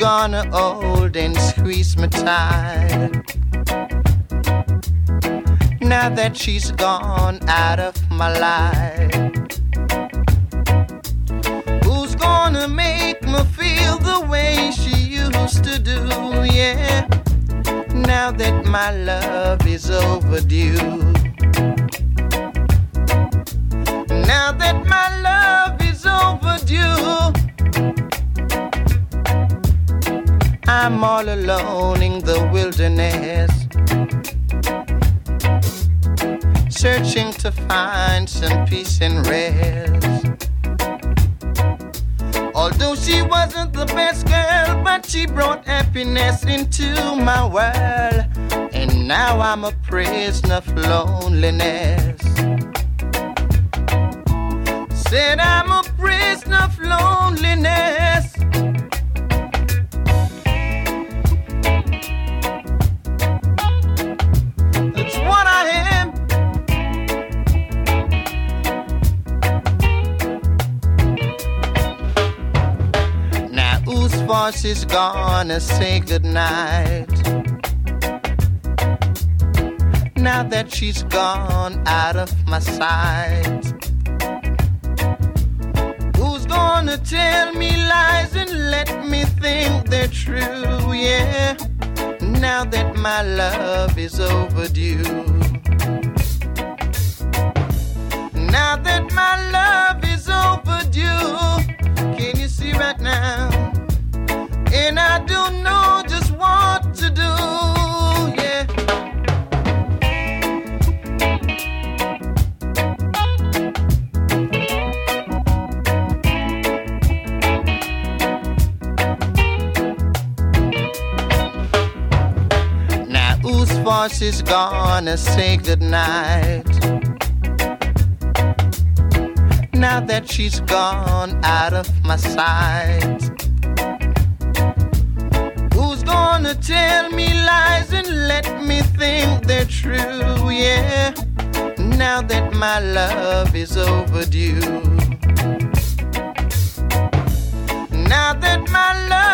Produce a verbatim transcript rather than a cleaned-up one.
gonna hold and squeeze me tight. Now that she's gone out of my life, who's gonna make me feel the way she used to do? Yeah, now that my love is overdue. Now that my love is overdue, I'm all alone in the wilderness, searching to find some peace and rest. Although she wasn't the best girl, but she brought happiness into my world. And now I'm a prisoner of loneliness. Said I'm a prisoner of loneliness. That's what I am. Now whose voice is gonna say goodnight? Now that she's gone out of my sight, gonna tell me lies and let me think they're true? Yeah, now that my love is overdue. Now that my love is overdue, can you see right now? And I don't know just what to do. Yeah. Voice is gonna say goodnight. Now that she's gone out of my sight, who's gonna tell me lies and let me think they're true? Yeah, now that my love is overdue. Now that my love